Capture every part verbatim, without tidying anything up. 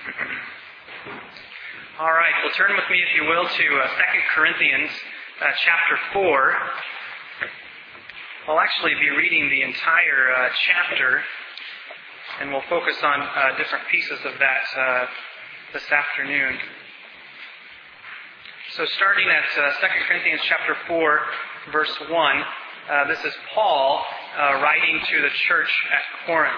All right, well, turn with me, if you will, to uh, Second Corinthians uh, chapter four. I'll actually be reading the entire uh, chapter, and we'll focus on uh, different pieces of that uh, this afternoon. So starting at uh, Second Corinthians chapter four, verse one, uh, this is Paul uh, writing to the church at Corinth.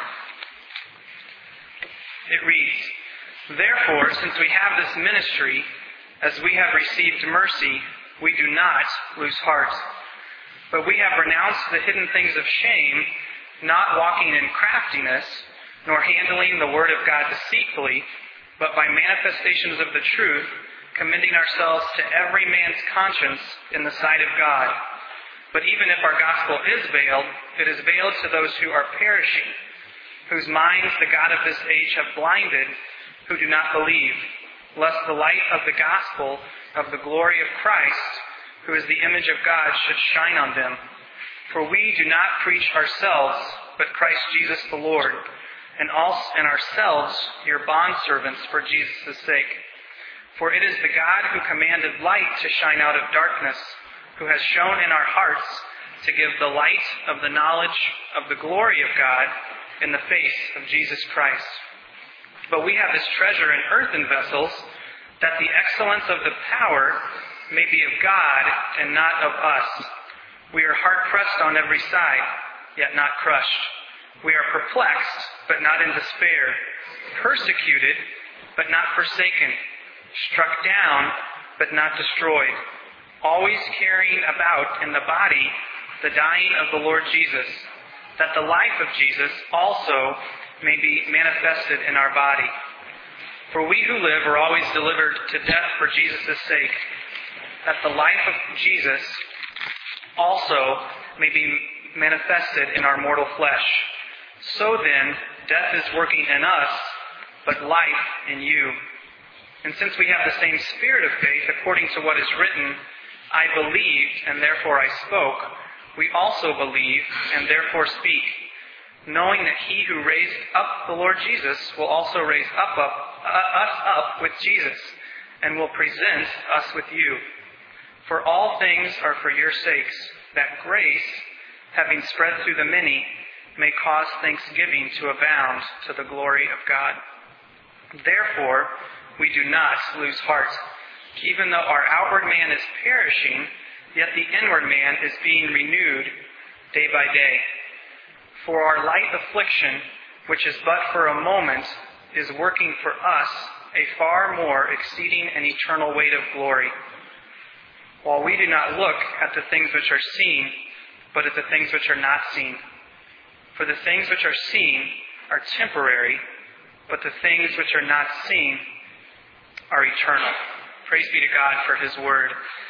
It reads, "Therefore, since we have this ministry, as we have received mercy, we do not lose heart. But we have renounced the hidden things of shame, not walking in craftiness, nor handling the word of God deceitfully, but by manifestations of the truth, commending ourselves to every man's conscience in the sight of God. But even if our gospel is veiled, it is veiled to those who are perishing, whose minds the God of this age have blinded, who do not believe, lest the light of the gospel of the glory of Christ, who is the image of God, should shine on them. For we do not preach ourselves, but Christ Jesus the Lord, and also and ourselves your bondservants for Jesus' sake. For it is the God who commanded light to shine out of darkness, who has shone in our hearts to give the light of the knowledge of the glory of God in the face of Jesus Christ. But we have this treasure in earthen vessels, that the excellence of the power may be of God and not of us. We are hard-pressed on every side, yet not crushed. We are perplexed, but not in despair. Persecuted, but not forsaken. Struck down, but not destroyed. Always carrying about in the body the dying of the Lord Jesus, that the life of Jesus also may be manifested in our body. For we who live are always delivered to death for Jesus' sake, that the life of Jesus also may be manifested in our mortal flesh. So then, death is working in us, but life in you. And since we have the same spirit of faith, according to what is written, I believed, and therefore I spoke, we also believe, and therefore speak, knowing that he who raised up the Lord Jesus will also raise up, up uh, us up with Jesus, and will present us with you. For all things are for your sakes, that grace, having spread through the many, may cause thanksgiving to abound to the glory of God. Therefore, we do not lose heart. Even though our outward man is perishing, yet the inward man is being renewed day by day. For our light affliction, which is but for a moment, is working for us a far more exceeding and eternal weight of glory. While we do not look at the things which are seen, but at the things which are not seen. For the things which are seen are temporary, but the things which are not seen are eternal." Praise be to God for His Word.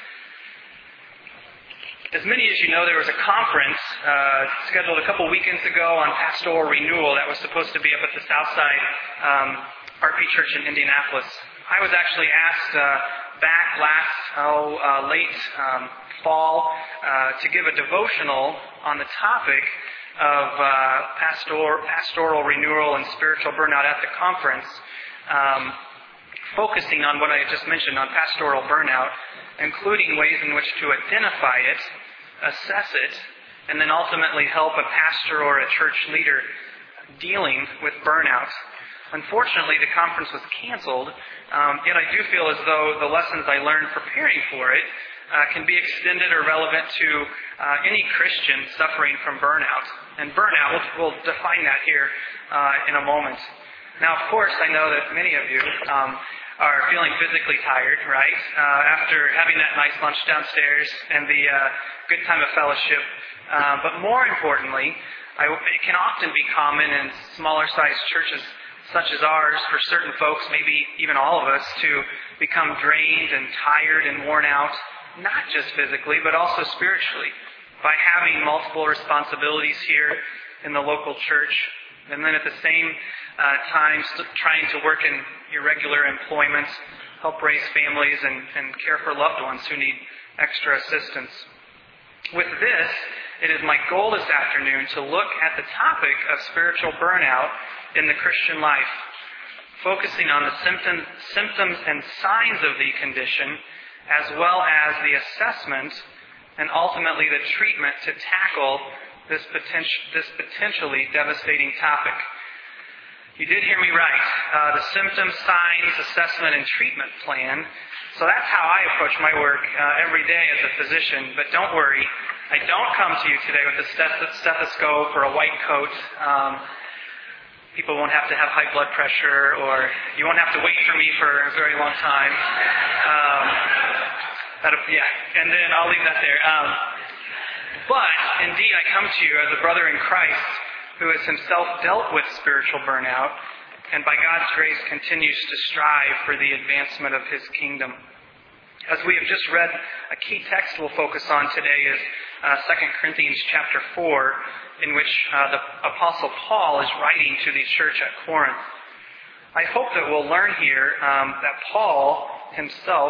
As many as you know, there was a conference uh, scheduled a couple weekends ago on pastoral renewal that was supposed to be up at the Southside um, R P Church in Indianapolis. I was actually asked uh, back last oh, uh, late um, fall uh, to give a devotional on the topic of uh, pastor, pastoral renewal and spiritual burnout at the conference, um, focusing on what I had just mentioned on pastoral burnout, including ways in which to identify it, assess it, and then ultimately help a pastor or a church leader dealing with burnout. Unfortunately, the conference was canceled, um, yet I do feel as though the lessons I learned preparing for it uh, can be extended or relevant to uh, any Christian suffering from burnout. And burnout, we'll, we'll define that here uh, in a moment. Now, of course, I know that many of you um, are feeling physically tired, right? Uh, after having that nice lunch downstairs and the uh, good time of fellowship. Uh, but more importantly, I, it can often be common in smaller-sized churches such as ours for certain folks, maybe even all of us, to become drained and tired and worn out, not just physically, but also spiritually, by having multiple responsibilities here in the local church. And then at the same uh, time, trying to work in irregular employment, help raise families, and, and care for loved ones who need extra assistance. With this, it is my goal this afternoon to look at the topic of spiritual burnout in the Christian life. focusing on the symptom, symptoms and signs of the condition, as well as the assessment and ultimately the treatment to tackle this, poten- this potentially devastating topic. You did hear me right. Uh, the symptoms, signs, assessment, and treatment plan. So that's how I approach my work uh, every day as a physician. But don't worry, I don't come to you today with a stethoscope or a white coat. Um, people won't have to have high blood pressure, or you won't have to wait for me for a very long time. Um, yeah, and then I'll leave that there. Um, but indeed, I come to you as a brother in Christ who has himself dealt with spiritual burnout, and by God's grace continues to strive for the advancement of His kingdom. As we have just read, a key text we'll focus on today is uh, Second Corinthians chapter four, in which uh, the Apostle Paul is writing to the church at Corinth. I hope that we'll learn here um, that Paul himself,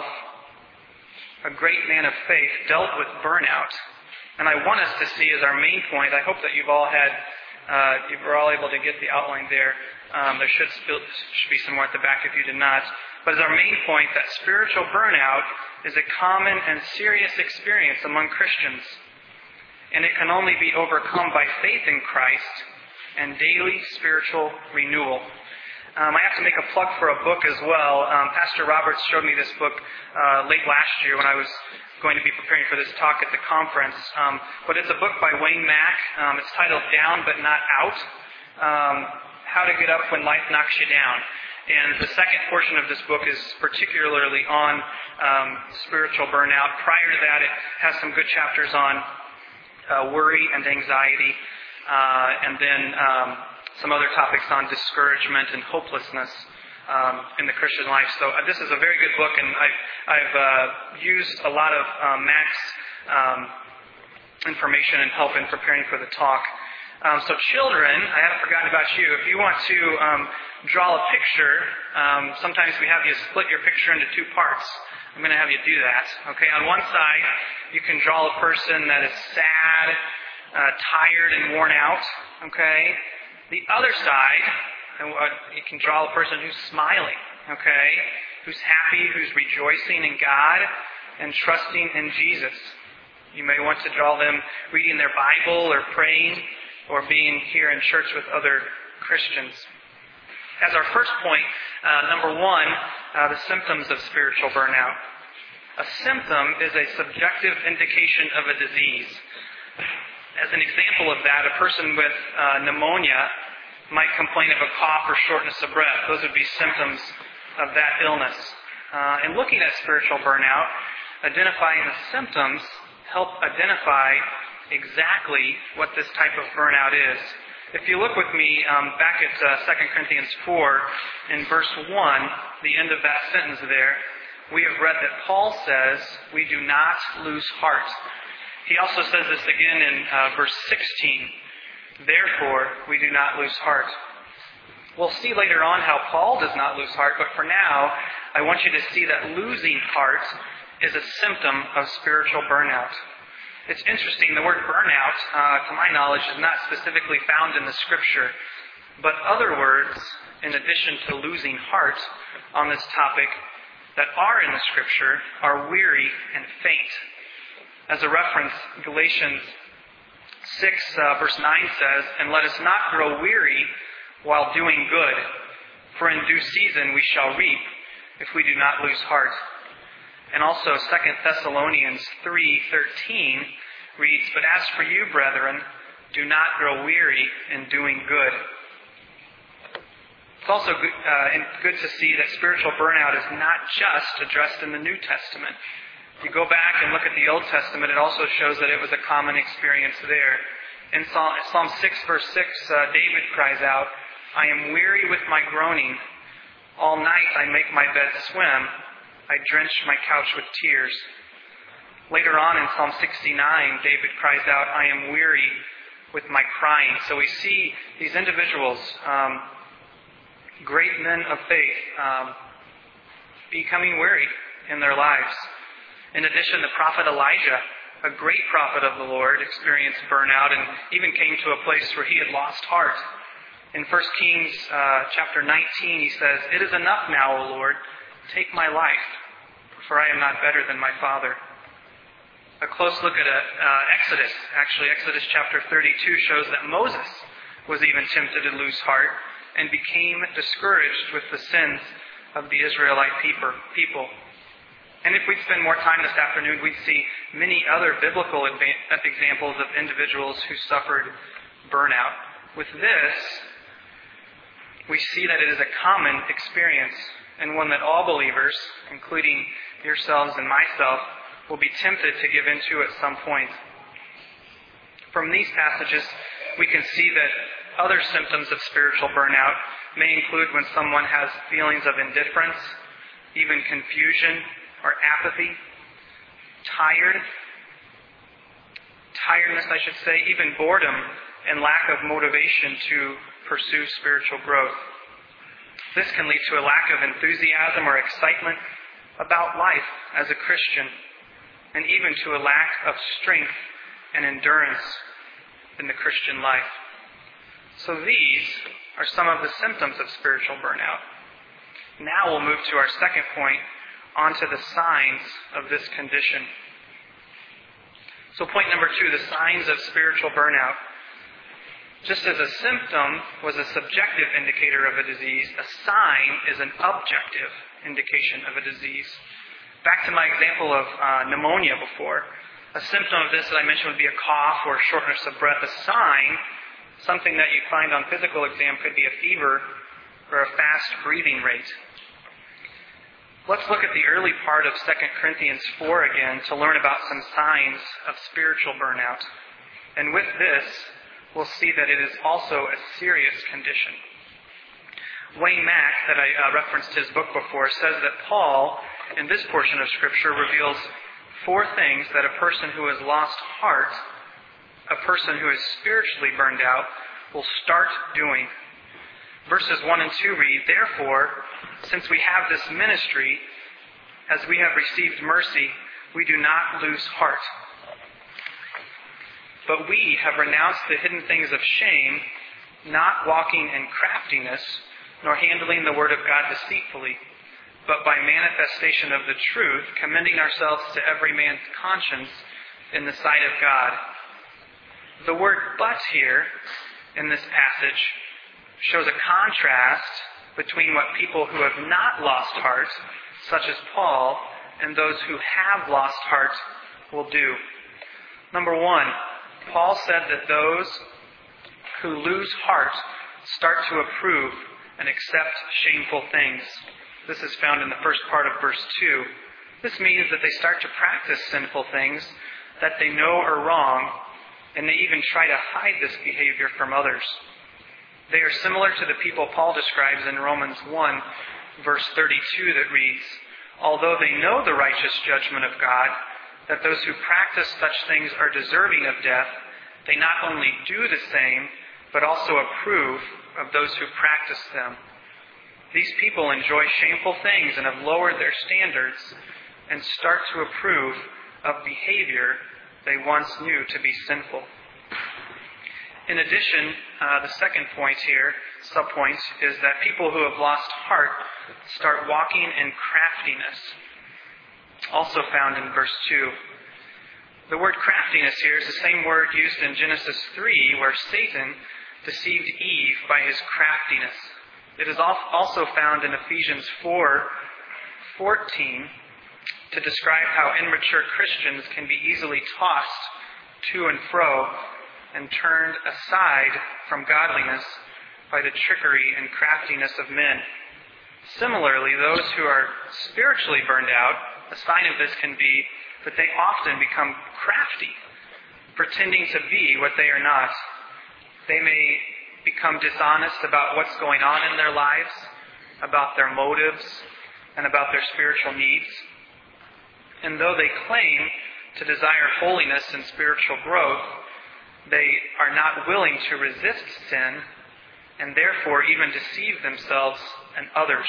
a great man of faith, dealt with burnout. And I want us to see as our main point, I hope that you've all had Uh, you were all able to get the outline there. Um, there should, still, should be some more at the back if you did not. But as our main point, that spiritual burnout is a common and serious experience among Christians. And it can only be overcome by faith in Christ and daily spiritual renewal. Um, I have to make a plug for a book as well. Um, Pastor Roberts showed me this book uh, late last year when I was going to be preparing for this talk at the conference. Um, but it's a book by Wayne Mack. Um, it's titled Down But Not Out. Um, How to Get Up When Life Knocks You Down. And the second portion of this book is particularly on um, spiritual burnout. Prior to that, it has some good chapters on uh, worry and anxiety. Uh, and then um, some other topics on discouragement and hopelessness Um, in the Christian life. So uh, this is a very good book, and I've, I've uh, used a lot of uh, Mack's um, information and help in preparing for the talk. Um, so children, I haven't forgotten about you. If you want to um, draw a picture, um, sometimes we have you split your picture into two parts. I'm going to have you do that. Okay, on one side, you can draw a person that is sad, uh, tired, and worn out. Okay, the other side, and you can draw a person who's smiling, okay? Who's happy, who's rejoicing in God and trusting in Jesus. You may want to draw them reading their Bible or praying or being here in church with other Christians. As our first point, uh, number one, uh, the symptoms of spiritual burnout. A symptom is a subjective indication of a disease. As an example of that, a person with uh, pneumonia might complain of a cough or shortness of breath. Those would be symptoms of that illness. Uh, and looking at spiritual burnout, identifying the symptoms help identify exactly what this type of burnout is. If you look with me um, back at uh, Second Corinthians four, in verse one, the end of that sentence there, we have read that Paul says, we do not lose heart. He also says this again in uh, verse sixteen. Therefore, we do not lose heart. We'll see later on how Paul does not lose heart, but for now, I want you to see that losing heart is a symptom of spiritual burnout. It's interesting, the word burnout, uh, to my knowledge, is not specifically found in the Scripture, but other words, in addition to losing heart on this topic, that are in the Scripture are weary and faint. As a reference, Galatians six, uh, verse nine says, "And let us not grow weary while doing good, for in due season we shall reap, if we do not lose heart." And also Second Thessalonians three thirteen reads, "But as for you, brethren, do not grow weary in doing good." It's also good, uh, good to see that spiritual burnout is not just addressed in the New Testament. If you go back and look at the Old Testament, it also shows that it was a common experience there. In Psalm six, verse six, uh, David cries out, "I am weary with my groaning. All night I make my bed swim. I drench my couch with tears." Later on in Psalm sixty-nine, David cries out, "I am weary with my crying." So we see these individuals, um, great men of faith, um, becoming weary in their lives. In addition, the prophet Elijah, a great prophet of the Lord, experienced burnout and even came to a place where he had lost heart. In First Kings uh, chapter nineteen, he says, "It is enough now, O Lord, take my life, for I am not better than my father." A close look at uh, Exodus, actually Exodus chapter thirty-two, shows that Moses was even tempted to lose heart and became discouraged with the sins of the Israelite people. And if we'd spend more time this afternoon, we'd see many other biblical examples of individuals who suffered burnout. With this, we see that it is a common experience and one that all believers, including yourselves and myself, will be tempted to give into at some point. From these passages, we can see that other symptoms of spiritual burnout may include when someone has feelings of indifference, even confusion or apathy, tired, tiredness, I should say, even boredom and lack of motivation to pursue spiritual growth. This can lead to a lack of enthusiasm or excitement about life as a Christian, and even to a lack of strength and endurance in the Christian life. So these are some of the symptoms of spiritual burnout. Now we'll move to our second point, onto the signs of this condition. So point number two, the signs of spiritual burnout. Just as a symptom was a subjective indicator of a disease, a sign is an objective indication of a disease. Back to my example of uh, pneumonia before. A symptom of this that I mentioned would be a cough or shortness of breath. A sign, something that you find on physical exam, could be a fever or a fast breathing rate. Let's look at the early part of Second Corinthians four again to learn about some signs of spiritual burnout. And with this, we'll see that it is also a serious condition. Wayne Mack, that I uh, referenced his book before, says that Paul, in this portion of Scripture, reveals four things that a person who has lost heart, a person who is spiritually burned out, will start doing. Verses one and two read, "Therefore, since we have this ministry, as we have received mercy, we do not lose heart. But we have renounced the hidden things of shame, not walking in craftiness, nor handling the word of God deceitfully, but by manifestation of the truth, commending ourselves to every man's conscience in the sight of God." The word "but" here in this passage shows a contrast between what people who have not lost heart, such as Paul, and those who have lost heart will do. Number one, Paul said that those who lose heart start to approve and accept shameful things. This is found in the first part of verse two. This means that they start to practice sinful things that they know are wrong, and they even try to hide this behavior from others. They are similar to the people Paul describes in Romans one, verse thirty-two, that reads, "Although they know the righteous judgment of God, that those who practice such things are deserving of death, they not only do the same, but also approve of those who practice them." These people enjoy shameful things and have lowered their standards and start to approve of behavior they once knew to be sinful. In addition, uh, the second point here, subpoint, is that people who have lost heart start walking in craftiness. Also found in verse two. The word craftiness here is the same word used in Genesis three, where Satan deceived Eve by his craftiness. It is also found in Ephesians four fourteen to describe how immature Christians can be easily tossed to and fro and turned aside from godliness by the trickery and craftiness of men. Similarly, those who are spiritually burned out, a sign of this can be that they often become crafty, pretending to be what they are not. They may become dishonest about what's going on in their lives, about their motives, and about their spiritual needs. And though they claim to desire holiness and spiritual growth, they are not willing to resist sin and therefore even deceive themselves and others.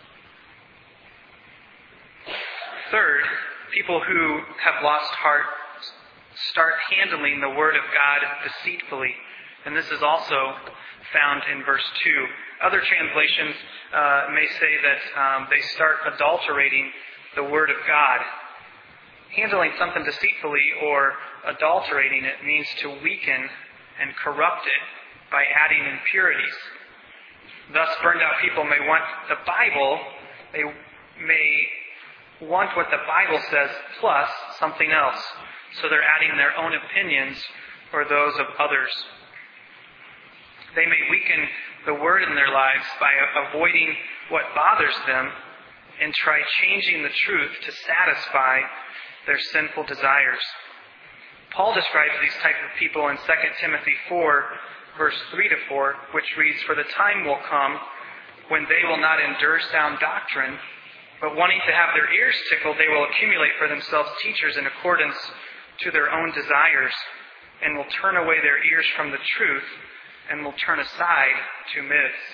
Third, people who have lost heart start handling the Word of God deceitfully. And this is also found in verse two. Other translations uh, may say that um, they start adulterating the Word of God. Handling something deceitfully or adulterating it means to weaken and corrupt it by adding impurities. Thus, burned out people may want the Bible, they may want what the Bible says plus something else. So they're adding their own opinions or those of others. They may weaken the Word in their lives by avoiding what bothers them and try changing the truth to satisfy their sinful desires. Paul describes these type of people in Second Timothy four, verse three to four, which reads, "For the time will come when they will not endure sound doctrine, but wanting to have their ears tickled, they will accumulate for themselves teachers in accordance to their own desires, and will turn away their ears from the truth, and will turn aside to myths."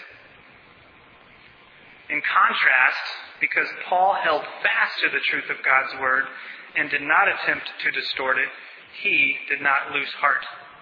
In contrast, because Paul held fast to the truth of God's Word and did not attempt to distort it, he did not lose heart.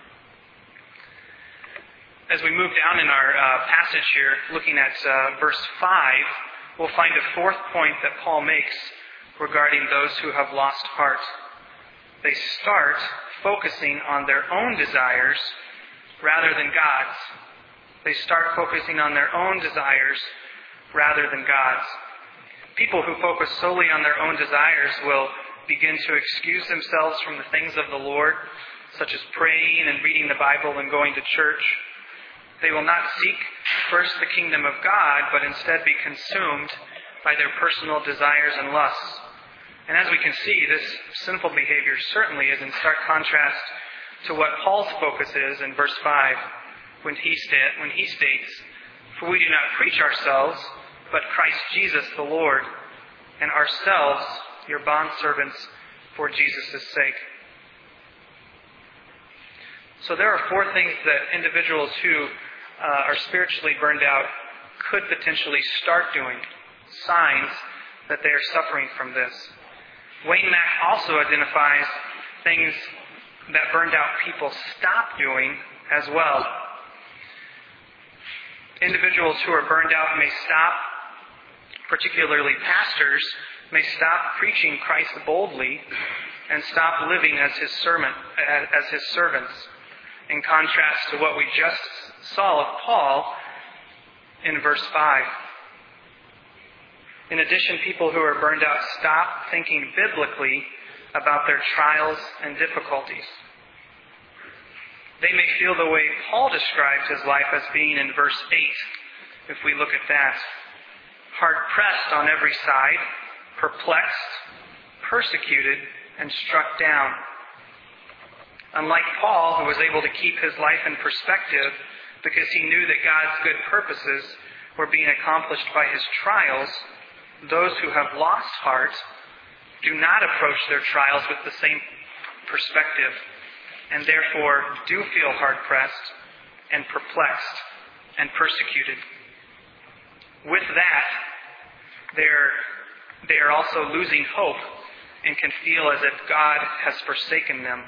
As we move down in our uh, passage here, looking at uh, verse five, we'll find a fourth point that Paul makes regarding those who have lost heart. They start focusing on their own desires rather than God's. They start focusing on their own desires rather than God's. People who focus solely on their own desires will begin to excuse themselves from the things of the Lord, such as praying and reading the Bible and going to church. They will not seek first the kingdom of God, but instead be consumed by their personal desires and lusts. And as we can see, this sinful behavior certainly is in stark contrast to what Paul's focus is in verse five, when he, sta- when he states, "For we do not preach ourselves, but Christ Jesus the Lord, and ourselves your bondservants for Jesus' sake." So there are four things that individuals who uh, are spiritually burned out could potentially start doing, signs that they are suffering from this. Wayne Mack also identifies things that burned out people stop doing as well. Individuals who are burned out may stop, particularly pastors, may stop preaching Christ boldly and stop living as his servant, as his servants, in contrast to what we just saw of Paul in verse five. In addition, people who are burned out stop thinking biblically about their trials and difficulties. They may feel the way Paul describes his life as being in verse eight, if we look at that. Hard-pressed on every side, perplexed, persecuted, and struck down. Unlike Paul, who was able to keep his life in perspective because he knew that God's good purposes were being accomplished by his trials, those who have lost heart do not approach their trials with the same perspective, and therefore do feel hard-pressed and perplexed and persecuted. With that, they're, they are also losing hope and can feel as if God has forsaken them.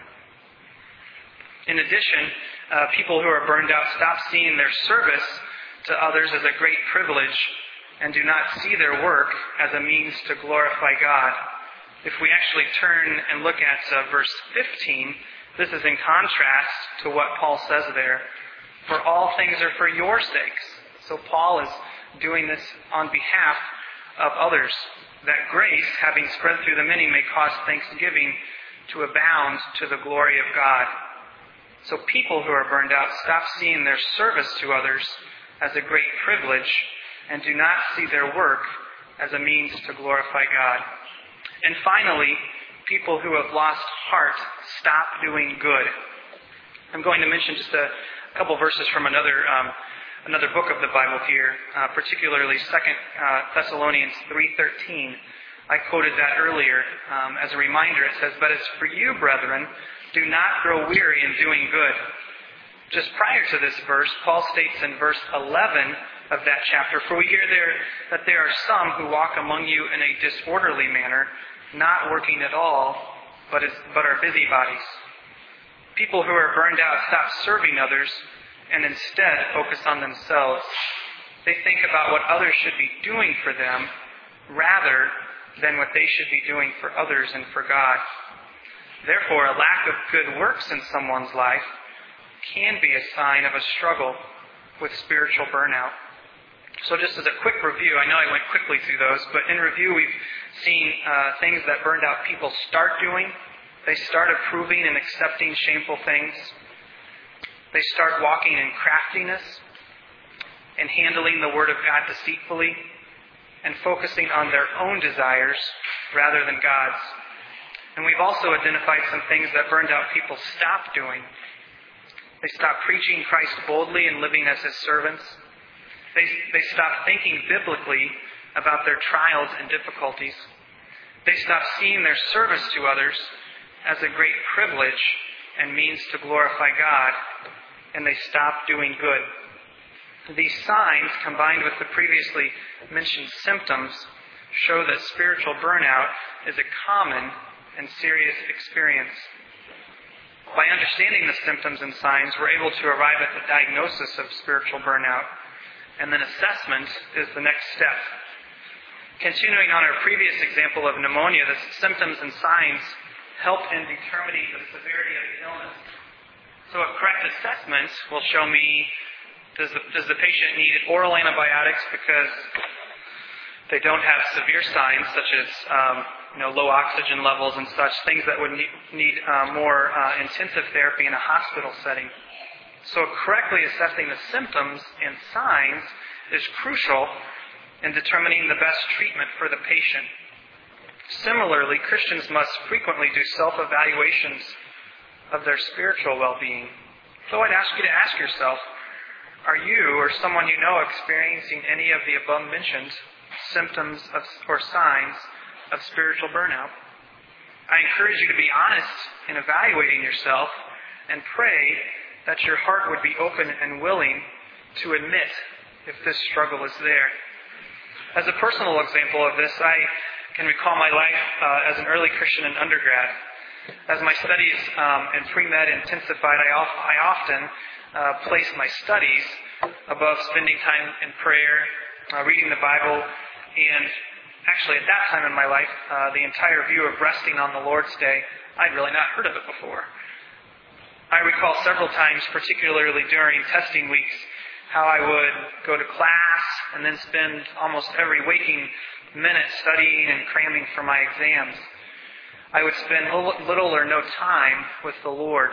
In addition, uh, people who are burned out stop seeing their service to others as a great privilege and do not see their work as a means to glorify God. If we actually turn and look at uh, verse fifteen, this is in contrast to what Paul says there. For all things are for your sakes. So Paul is doing this on behalf of others, that grace, having spread through the many, may cause thanksgiving to abound to the glory of God. So people who are burned out stop seeing their service to others as a great privilege and do not see their work as a means to glorify God. And finally, people who have lost heart stop doing good. I'm going to mention just a couple verses from another um, another book of the Bible here, uh, particularly Second uh, Thessalonians three thirteen. I quoted that earlier um, as a reminder. It says, "But as for you, brethren, do not grow weary in doing good." Just prior to this verse, Paul states in verse eleven of that chapter, "For we hear there that there are some who walk among you in a disorderly manner, not working at all, but, is, but are busybodies." People who are burned out stop serving others and instead focus on themselves. They think about what others should be doing for them rather than what they should be doing for others and for God. Therefore, a lack of good works in someone's life can be a sign of a struggle with spiritual burnout. So just as a quick review, I know I went quickly through those, but in review we've seen uh, things that burned out people start doing. They start approving and accepting shameful things. They start walking in craftiness and handling the Word of God deceitfully and focusing on their own desires rather than God's. And we've also identified some things that burned out people stop doing. They stop preaching Christ boldly and living as His servants. They, they stop thinking biblically about their trials and difficulties. They stop seeing their service to others as a great privilege and means to glorify God, and they stop doing good. These signs, combined with the previously mentioned symptoms, show that spiritual burnout is a common and serious experience. By understanding the symptoms and signs, we're able to arrive at the diagnosis of spiritual burnout, and then assessment is the next step. Continuing on our previous example of pneumonia, the symptoms and signs help in determining the severity of the illness. So a correct assessment will show me, does the, does the patient need oral antibiotics because they don't have severe signs such as um, you know, low oxygen levels and such, things that would need, need uh, more uh, intensive therapy in a hospital setting. So correctly assessing the symptoms and signs is crucial in determining the best treatment for the patient. Similarly, Christians must frequently do self-evaluations of their spiritual well-being. So I'd ask you to ask yourself, are you or someone you know experiencing any of the above-mentioned symptoms of, or signs of spiritual burnout? I encourage you to be honest in evaluating yourself and pray that your heart would be open and willing to admit if this struggle is there. As a personal example of this, I can recall my life uh, as an early Christian in undergrad. As my studies um, in pre-med intensified, I, off, I often uh, placed my studies above spending time in prayer, uh, reading the Bible, and actually at that time in my life, uh, the entire view of resting on the Lord's Day, I'd really not heard of it before. I recall several times, particularly during testing weeks, how I would go to class and then spend almost every waking minute studying and cramming for my exams. I would spend little or no time with the Lord.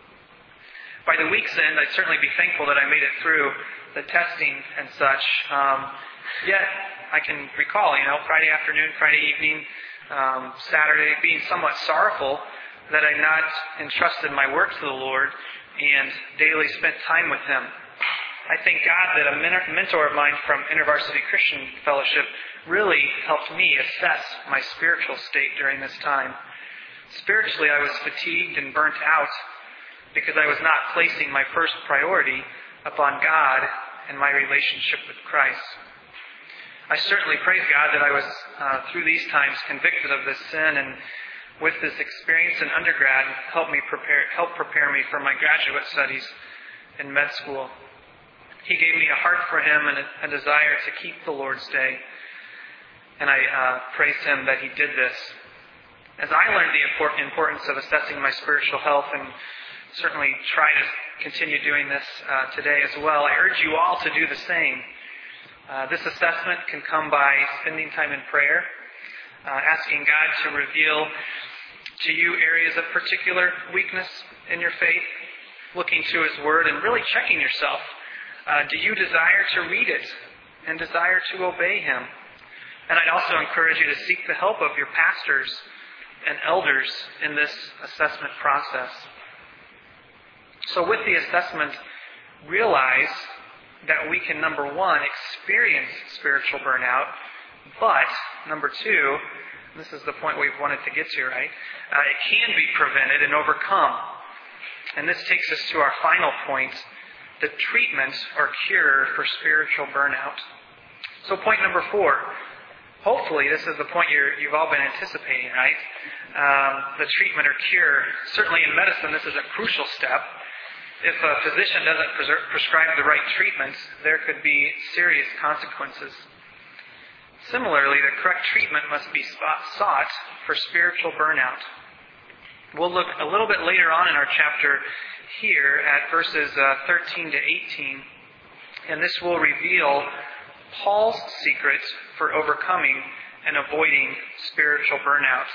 By the week's end, I'd certainly be thankful that I made it through the testing and such. Um, yet, I can recall, you know, Friday afternoon, Friday evening, um, Saturday, being somewhat sorrowful that I not entrusted my work to the Lord and daily spent time with Him. I thank God that a mentor of mine from InterVarsity Christian Fellowship really helped me assess my spiritual state during this time. Spiritually, I was fatigued and burnt out because I was not placing my first priority upon God and my relationship with Christ. I certainly praise God that I was, uh, through these times, convicted of this sin, and with this experience in undergrad, helped me prepare, help prepare me for my graduate studies in med school. He gave me a heart for Him and a, a desire to keep the Lord's Day, and I uh, praise Him that He did this. As I learned the import, importance of assessing my spiritual health, and certainly try to continue doing this uh, today as well, I urge you all to do the same. Uh, this assessment can come by spending time in prayer, uh, asking God to reveal to you areas of particular weakness in your faith, looking to His Word, and really checking yourself. Uh, do you desire to read it and desire to obey Him? And I'd also encourage you to seek the help of your pastors and elders in this assessment process. So with the assessment, realize that we can, number one, experience spiritual burnout, but, number two, and this is the point we've wanted to get to, right? Uh, it can be prevented and overcome. And this takes us to our final point, the treatment or cure for spiritual burnout. So point number four. Hopefully this is the point you're, you've all been anticipating, right? Um, the treatment or cure. Certainly in medicine this is a crucial step. If a physician doesn't pres- prescribe the right treatment, there could be serious consequences. Similarly, the correct treatment must be sought for spiritual burnout. We'll look a little bit later on in our chapter here at verses uh, thirteen to eighteen, and this will reveal Paul's secret for overcoming and avoiding spiritual burnout.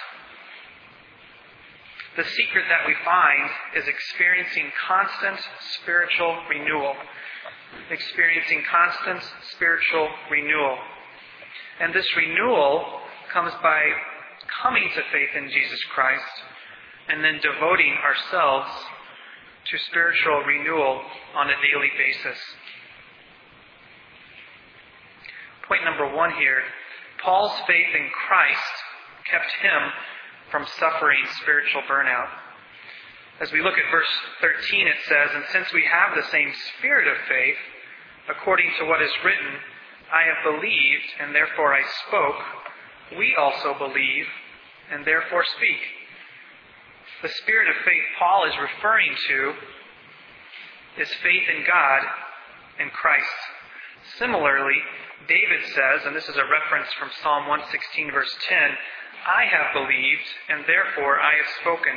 The secret that we find is experiencing constant spiritual renewal. Experiencing constant spiritual renewal. And this renewal comes by coming to faith in Jesus Christ and then devoting ourselves to spiritual renewal on a daily basis. Point number one here, Paul's faith in Christ kept him from suffering spiritual burnout. As we look at verse thirteen, it says, "And since we have the same spirit of faith, according to what is written, I have believed, and therefore I spoke. We also believe, and therefore speak." The spirit of faith Paul is referring to is faith in God and Christ. Similarly, David says, and this is a reference from Psalm one sixteen, verse ten, "I have believed, and therefore I have spoken."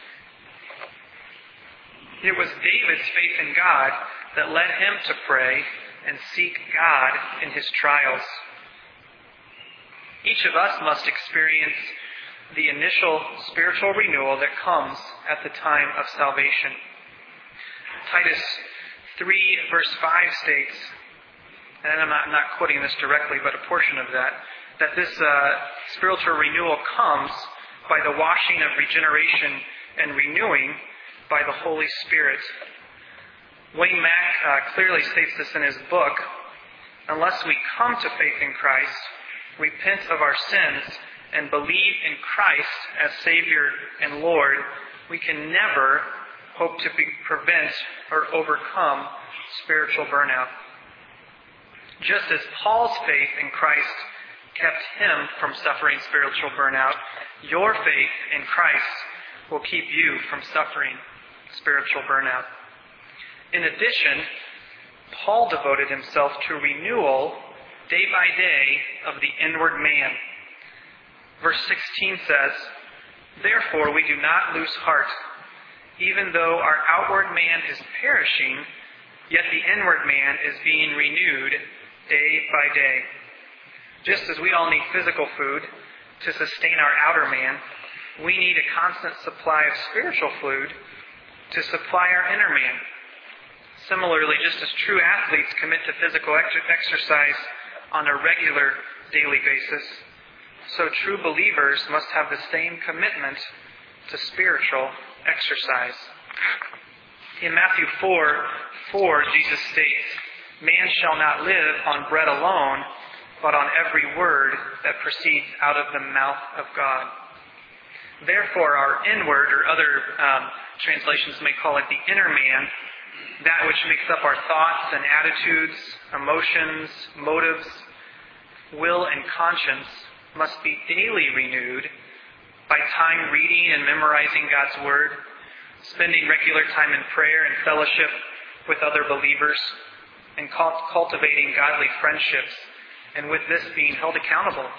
It was David's faith in God that led him to pray and seek God in his trials. Each of us must experience the initial spiritual renewal that comes at the time of salvation. Titus three, verse five states, and I'm not, I'm not quoting this directly, but a portion of that, that this uh, spiritual renewal comes by the washing of regeneration and renewing by the Holy Spirit. Wayne Mack uh, clearly states this in his book. Unless we come to faith in Christ, repent of our sins, and believe in Christ as Savior and Lord, we can never hope to be, prevent or overcome spiritual burnout. Just as Paul's faith in Christ kept him from suffering spiritual burnout, your faith in Christ will keep you from suffering spiritual burnout. In addition, Paul devoted himself to renewal day by day of the inward man. Verse sixteen says, "Therefore we do not lose heart. Even though our outward man is perishing, yet the inward man is being renewed day by day." Just as we all need physical food to sustain our outer man, we need a constant supply of spiritual food to supply our inner man. Similarly, just as true athletes commit to physical exercise on a regular daily basis, so true believers must have the same commitment to spiritual exercise. In Matthew four, four, Jesus states, "Man shall not live on bread alone, but on every word that proceeds out of the mouth of God." Therefore, our inward, or other um, translations may call it the inner man, that which makes up our thoughts and attitudes, emotions, motives, will, and conscience, must be daily renewed by time reading and memorizing God's Word, spending regular time in prayer and fellowship with other believers, and cultivating godly friendships, and with this being held accountable.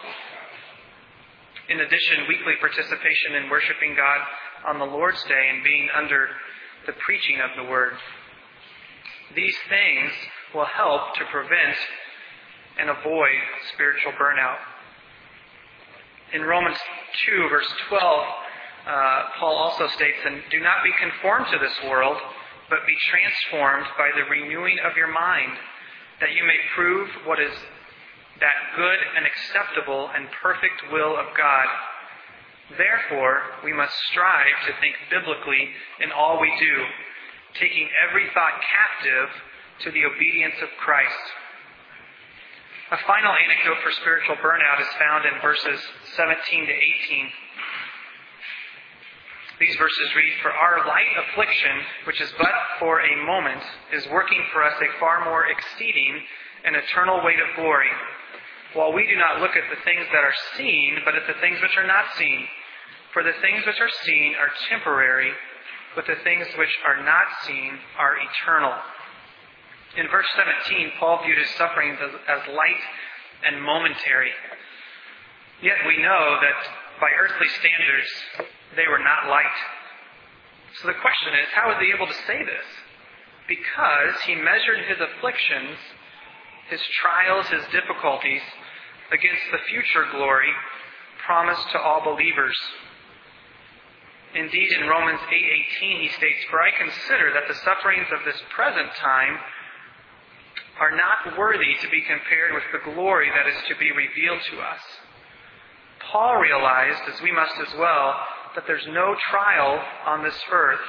In addition, weekly participation in worshiping God on the Lord's Day and being under the preaching of the Word. These things will help to prevent and avoid spiritual burnout. In Romans two, verse twelve, uh, Paul also states, "And do not be conformed to this world, but be transformed by the renewing of your mind, that you may prove what is that good and acceptable and perfect will of God. Therefore, we must strive to think biblically in all we do, taking every thought captive to the obedience of Christ." A final anecdote for spiritual burnout is found in verses seventeen to eighteen. These verses read, "For our light affliction, which is but for a moment, is working for us a far more exceeding and eternal weight of glory, while we do not look at the things that are seen, but at the things which are not seen. For the things which are seen are temporary, but the things which are not seen are eternal. In verse seventeen, Paul viewed his sufferings as, as light and momentary. Yet we know that by earthly standards, they were not light. So the question is, how was he able to say this? Because he measured his afflictions, his trials, his difficulties, against the future glory promised to all believers. Indeed, in Romans eight eighteen, he states, "For I consider that the sufferings of this present time are not worthy to be compared with the glory that is to be revealed to us." Paul realized, as we must as well, that there's no trial on this earth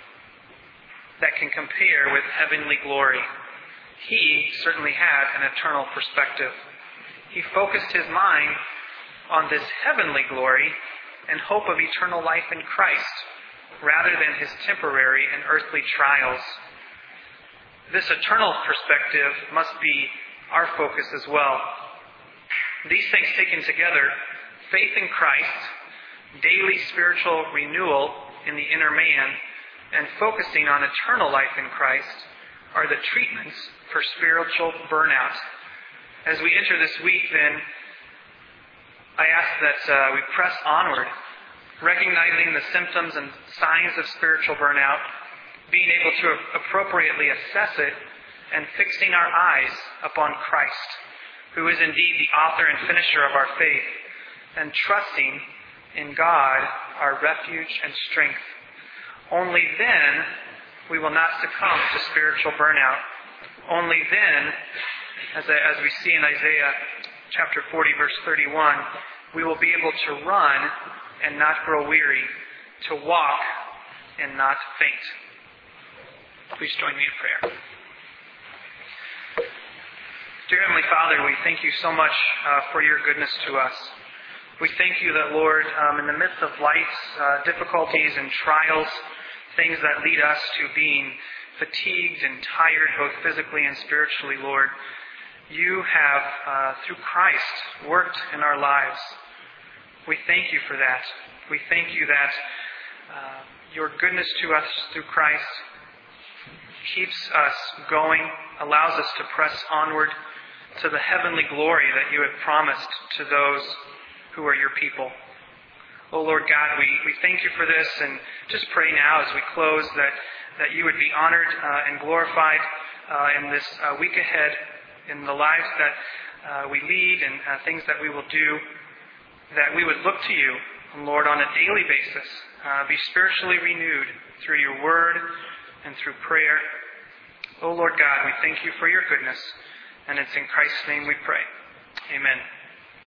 that can compare with heavenly glory. He certainly had an eternal perspective. He focused his mind on this heavenly glory and hope of eternal life in Christ, rather than his temporary and earthly trials. This eternal perspective must be our focus as well. These things taken together, faith in Christ, daily spiritual renewal in the inner man, and focusing on eternal life in Christ, are the treatments for spiritual burnout. As we enter this week, then, I ask that uh, we press onward, recognizing the symptoms and signs of spiritual burnout, being able to appropriately assess it, and fixing our eyes upon Christ, who is indeed the author and finisher of our faith, and trusting in God, our refuge and strength. Only then we will not succumb to spiritual burnout. Only then, as, as we see in Isaiah chapter forty, verse thirty-one, we will be able to run and not grow weary, to walk and not faint. Please join me in prayer. Dear Heavenly Father, we thank you so much uh, for your goodness to us. We thank you that, Lord, um, in the midst of life's uh, difficulties and trials, things that lead us to being fatigued and tired, both physically and spiritually, Lord, you have, uh, through Christ, worked in our lives. We thank you for that. We thank you that uh, your goodness to us through Christ keeps us going, allows us to press onward to the heavenly glory that you have promised to those who are your people. Oh Lord God, we, we thank you for this, and just pray now as we close that, that you would be honored uh, and glorified uh, in this uh, week ahead, in the lives that uh, we lead and uh, things that we will do, that we would look to you, Lord, on a daily basis, uh, be spiritually renewed through your word and through prayer. Oh Lord God, we thank you for your goodness, and it's in Christ's name we pray. Amen.